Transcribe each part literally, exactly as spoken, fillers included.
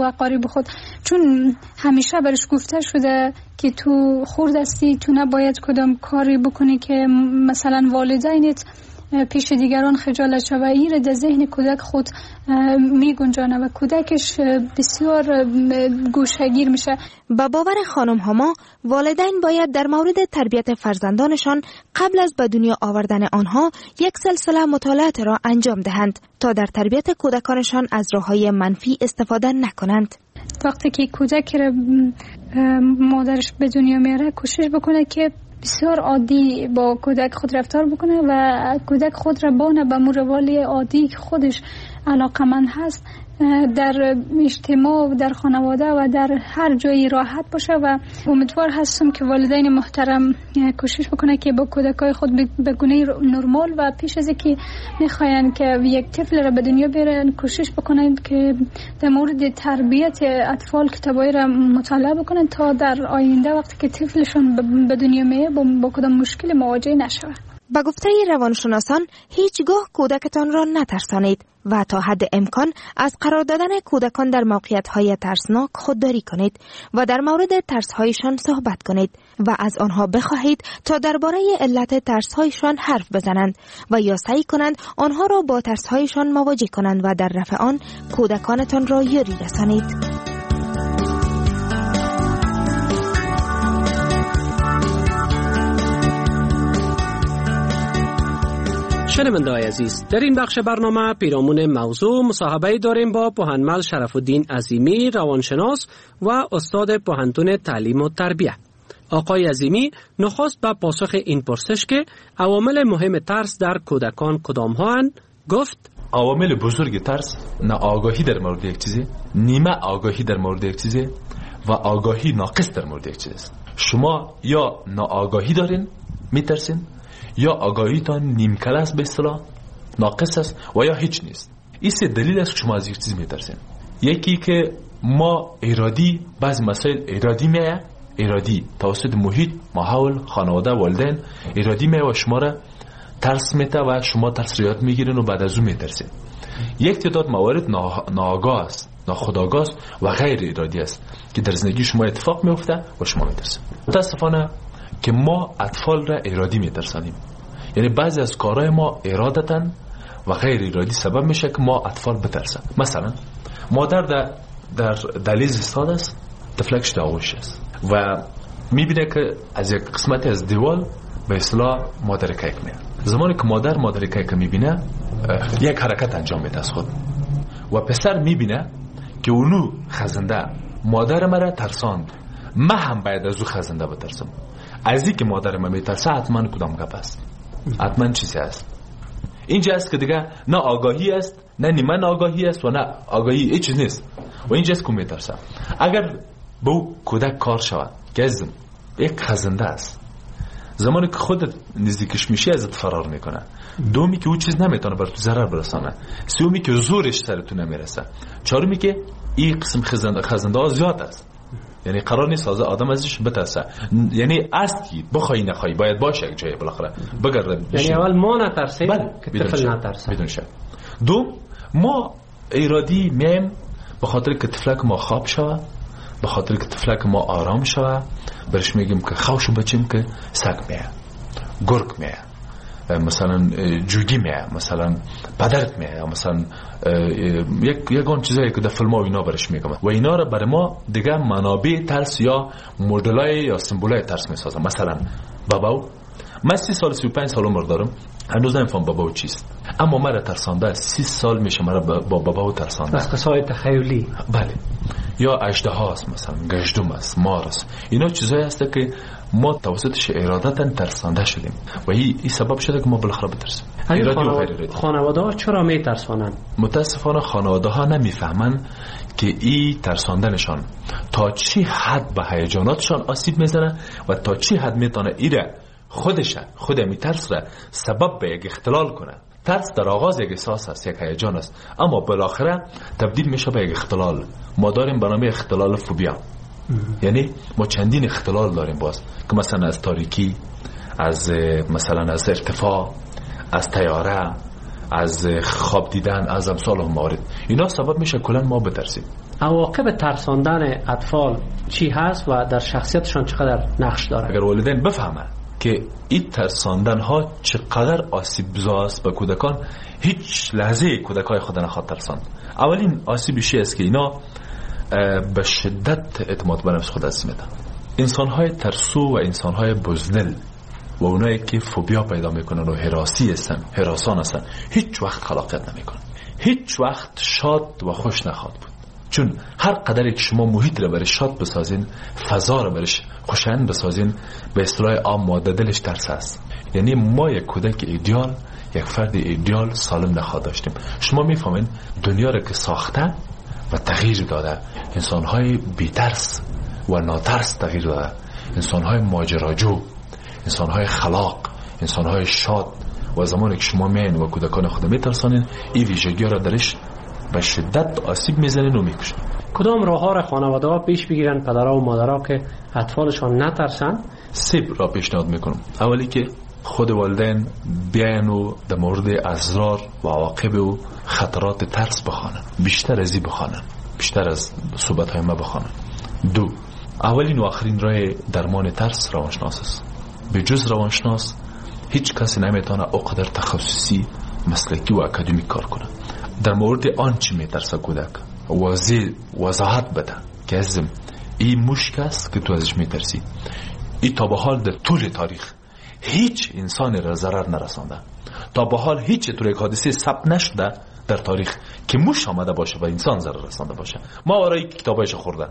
و اقارب خود، چون همیشه برش گفته شده که تو خرد هستی، تو نباید کدام کاری بکنی که مثلا والدینت پیش دیگران خجالت شود. این در ذهن کودک خود می گنجانه و کودکش بسیار گوشهگیر میشه. با باور خانم هما، والدین باید در مورد تربیت فرزندانشان قبل از به دنیا آوردن آنها یک سلسله مطالعات را انجام دهند تا در تربیت کودکانشان از راه‌های منفی استفاده نکنند. وقتی که کودک را مادرش به دنیا میاره، کوشش بکنه که بسیار عادی با کودک خود رفتار بکنه و کودک خود را بانه به مروال عادی که خودش علاقمند هست در اجتماع و در خانواده و در هر جایی راحت باشه. و امیدوار هستم که والدین محترم کوشش بکنه که با کودکای خود به گونه نرمال و پیش از اینکه میخواین که یک طفل را به دنیا بیارن کوشش بکنن که در مورد تربیت اطفال کتابای را مطالعه بکنن تا در آینده وقتی که طفلشون به دنیا میاد با, با کدام مشکل مواجه نشود. با گفته روانشناسان هیچگاه کودکتان را نترسانید و تا حد امکان از قرار دادن کودکان در موقعیت‌های ترسناک خودداری کنید و در مورد ترس‌هایشان صحبت کنید و از آنها بخواهید تا درباره علت ترس‌هایشان حرف بزنند و یا سعی کنند آنها را با ترس‌هایشان مواجه کنند و در رفع آن کودکانتان را یاری رسانید. شنونده‌های عزیز، در این بخش برنامه پیرامون موضوع مصاحبه داریم با پوهنمل شرف‌الدین عظیمی، روانشناس و استاد پوهنتون تعلیم و تربیت. آقای عظیمی نخست به پاسخ این پرسش که عوامل مهم ترس در کودکان کدام هستند گفت: عوامل بزرگ ترس ناآگاهی در مورد یک چیزی، نیمه آگاهی در مورد یک چیزی و آگاهی ناقص در مورد یک چیز است. شما یا ناآگاهی دارین میترسین، یا آگاهیتان نیم کل است، به اصطلاح ناقص است، و یا هیچ نیست. این سه دلیل است که شما از یک چیز میترسین. یکی که ما ارادی بعض مسائل ارادی میه، ارادی توسط محیط، ماحول، خانواده، والدین ارادی میه و شما را ترس میته و شما ترس را یاد میگیرین و بعد از اون میترسین. یک تعداد موارد ناآگاه است، ناخودآگاه است و غیر ارادی است که در زندگی شما اتفاق میفته و شما میترسین. متاسفانه که ما اطفال را ارادی میترسانیم، یعنی بعضی از کارهای ما ارادتن و غیر ارادی سبب میشه که ما اطفال بترسن. مثلا مادر در در دهلیز ایستاده است، طفلکش در آغوش است و میبینه که از یک قسمتی از دیوال به اصطلاح مادر کیک میاد. زمانی که مادر مادر کیک میبینه یک حرکت انجام میده از خود و پسر میبینه که اونو خزنده مادر مرا ترساند، من هم باید از او خزنده بترسم. از این که مادر من میترسه حتما کدام گپ است، حتما چیزی است. اینجا است که دیگه نه آگاهی است، نه نیمه آگاهی است و نه آگاهی هیچ چیز نیست و اینجا است که میترسه. اگر به او کودک کار شود که از یک خزنده است، زمانی که خودت نزدیکش میشی ازت فرار میکنه، دومی که او چیز نمیتونه بر تو ضرر برسانه، سومی که زورش سر تو نمیرسه، چهارمی که این قسم خزنده خزنده ها زیاد است، یعنی قرار نیست آدم ازش بترسه، یعنی است که بخوای نخوای باید باشه یک جایی بالاخره بگرد. یعنی اول ما نترسیم که طفل نترسه. بدون شک. دو، ما ارادی میم به خاطر که طفلک ما خواب شوه، به خاطر که طفلک ما آرام شوه، برش میگیم که خوشو بچیم که سگ میه، گرگ میه، مثلا جوگی میه، مثلا پدرت میه، مثلا یک یگان چیزایی که در فیلم ها اینا برش میگم و اینا رو برای ما دیگه منابع ترس یا مدلای یا سمبولای ترس میسازم. مثلا باباو، من سی سال سی و پنج سال عمر دارم، هنوز نمیفهم باباو چیست، اما مرا ترسانده سی سال میشه مرا با باباو ترسانده. از قصای تخیلی. بله. یا اژدها است، مثلا گژدم است، مار است. اینا چیزایی هست که ما توسطش ارادتاً ترسانده شدیم و این ای سبب شده که ما بالاخره بترسیم. خانواده ها چرا میترسانند؟ متاسفانه خانواده ها نمیفهمن که این ترساندنشان تا چی حد به هیجاناتشان آسیب میزنه و تا چی حد میتونه ایره خودش خود میترس را سبب به یک اختلال کنه. ترس در آغاز یک احساس است، یک هیجان است، اما بالاخره تبدیل میشه به یک اختلال. ما داریم به نام اختلال فوبیا، یعنی ما چندین اختلال داریم باز که مثلا از تاریکی، از مثلا از ارتفاع، از طیاره، از خواب دیدن، از امثال موارد. اینا سبب میشه کلا ما بترسیم. عواقب ترساندن اطفال چی هست و در شخصیتشان چقدر نقش داره؟ اگر والدین بفهمن که این ترساندن ها چقدر آسیب زا است به کودکان، هیچ لحظه کودکای خود نخواد ترساند. اولین آسیبش است که اینا به شدت اعتماد به نفس خود از میدن. انسان‌های ترسو و انسان‌های بزدل و اونایی که فوبیا پیدا میکنن و هراسی هستن، هراسان هستن، هیچ وقت خلاقیت نمیکنن، هیچ وقت شاد و خوش نخواد بود. چون هر قدر که شما محیط رو برش شاد بسازین، فضا رو برش خوشایند بسازین، به اصطلاح عام ماده دلش ترس است. یعنی ما یک کودک ایدئال، یک فرد ایدئال سالم نخواد داشتیم. شما میفهمین دنیا رو که ساخته و تغییر داده، انسان‌های بی‌ترس و ناترس تغییر داده، انسان‌های ماجراجو، انسان‌های خلاق، انسان‌های شاد. و زمانی که شما میاین و کودکان خود میترسانین، این ویژگی‌ها را درش به شدت آسیب میزنین و میکشن. کدام راه‌ها را خانواده‌ها پیش بگیرن پدرها و مادرها که اطفالشان نترسن؟ سه را پیشنهاد میکنم. اولی که خود والدین بیاین و در مورد اسرار و عواقب و خطرات ترس بخوانن، بیشتر از این بخوانن، بیشتر از صحبت‌های ما بخوانن. دو، اولین و آخرین راه درمان ترس روانشناس است. به جز روانشناس هیچ کسی نمیتونه اقدر تخصصی، مسلکی و اکادمیک کار کنه. در مورد آنچه میترسه کودک واضح وضاحت بده که ازم این مشک است که تو ازش میترسی. این تا به حال در طول تاریخ هیچ انسان را ضرر نرسانده. تا به حال هیچ طور یک حادثه ثبت نشده در تاریخ که موش آمده باشه و انسان ضرر رسانده باشه. ما آرای کتابایش خوردن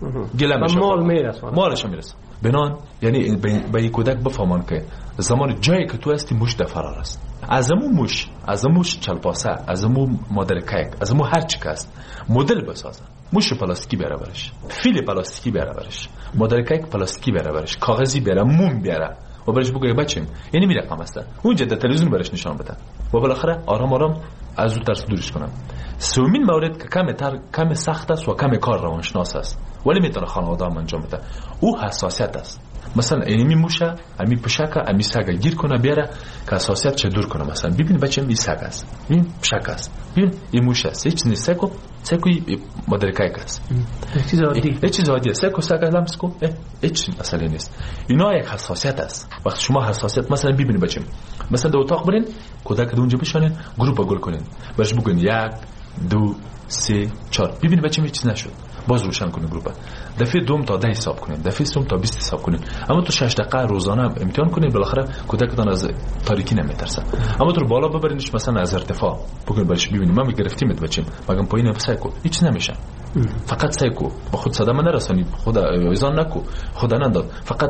گلمش مال میرسونه، مالش میرسه. بنان یعنی به یک کودک بفهمان که زمان جایی که تو هستی موش در فرار است. از امو موش، از امو چلپاسه، از امو مادر کیک، از امو هر چی که است مدل بسازن. موش پلاستیکی بیاره برش، فیل پلاستیکی بیاره برش، مادر کیک پلاستیکی بیاره برش، کاغذی بیاره، موم بیاره و برش بگه بچم یعنی میره رقم است. اونجا در تلویزیون برش نشان بده و بالاخره آرام آرام از اون ترس دورش کنن. سومین مورد که کم تر کم سخت است و کم کار روانشناس است ولی میتونه خانواده هم انجام بده، او حساسیت است. مثلا اینمی موشه امی پشکه امی سگه گیر کنه بیاره که حساسیت چه دور کنه. مثلا ببین بچه این سگ است، ببین پشکه است، ببین این موشه است، هیچ نیست. سگو سگو مادر کیک است، چیز عادی، هیچ چیز عادیه. سگو سگ لمس کو هیچ مسئله نیست. اینا یک حساسیت است. وقتی شما حساسیت مثلا ببینید بچه مثلا در اتاق برین کودک در اونجا بشانین گروپ گل کنین برش بگین یک دو سه چهار، ببین بچه هیچ چیز نشد، باز روشن کنین گروپ. دفعه دوم تا ده حساب کنین، دفعه سوم تا بیست حساب کنین. اما تو شش دقیقه روزانه امتحان کنین، بالاخره کودکتان از تاریکی نمیترسه. اما تو بالا ببرینش مثلا از ارتفاع بگین برش ببینیم ما میگرفتیمت بچیم مگم پایین بسایکو هیچ نمیشه. فقط سایکو با خود صدمه نرسانی، خدا ایزان نکو، خدا ننداز، فقط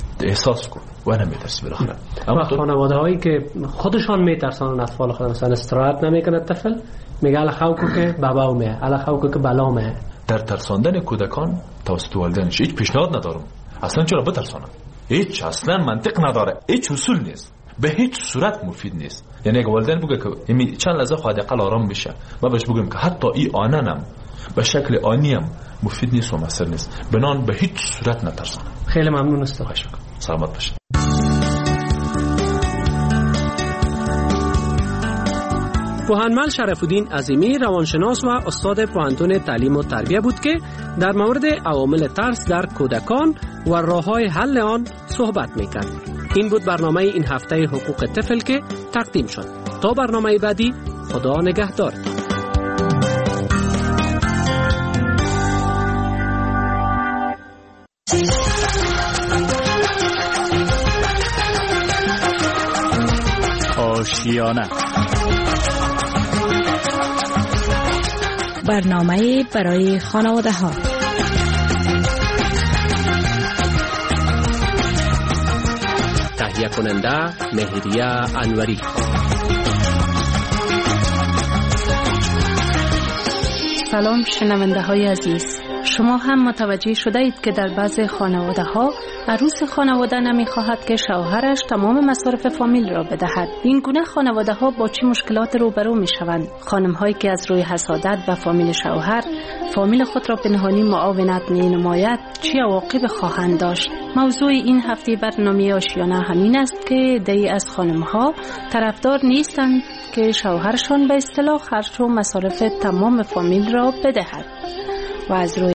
احساس کن و نمیترسی بالاخره. اما خانواده هایی که خودشان میترسن اطفال خود مثلا استراحت نمیکنه طفل میگه الا خوکو که بابا مه الا خوکو که بلا مه. در ترساندن کودکان توسط والدینش هیچ پیشنهاد ندارم. اصلا چرا بترسانم؟ هیچ اصلا منطق نداره، هیچ اصول نیست، به هیچ صورت مفید نیست. یعنی اگه والدین بگه که می چند لحظه خود اقل آرام بشه و بهش بگم که حتی این آننم به شکل آنیم مفید نیست و مؤثر نیست، بنان به هیچ صورت نترسانم. خیلی ممنون است. خواهش می‌کنم. سلامت باشید. پوهنمل شرف الدین عظیمی روانشناس و استاد پوهنتون تعلیم و تربیت بود که در مورد عوامل ترس در کودکان و راه‌های حل آن صحبت می‌کرد. این بود برنامه این هفته حقوق طفل که تقدیم شد. تا برنامه بعدی، خدا نگهدار. آشیانه، برنامه برای خانواده ها. تهیه کننده مهریه انوری. سلام شنونده های عزیز، شما هم متوجه شده اید که در بعض خانواده ها عروس خانواده نمی خواهد که شوهرش تمام مصارف فامیل را بدهد. این گونه خانواده ها با چه مشکلات روبرو می شوند؟ خانم هایی که از روی حسادت به فامیل شوهر فامیل خود را پنهانی معاونت می نماید چه عواقب خواهند داشت؟ موضوع این هفته برنامه آشیانه همین است که عده‌ای از خانم ها طرفدار نیستند که شوهرشان به اصطلاح خرج و مصارف تمام فامیل را بدهد. و از روی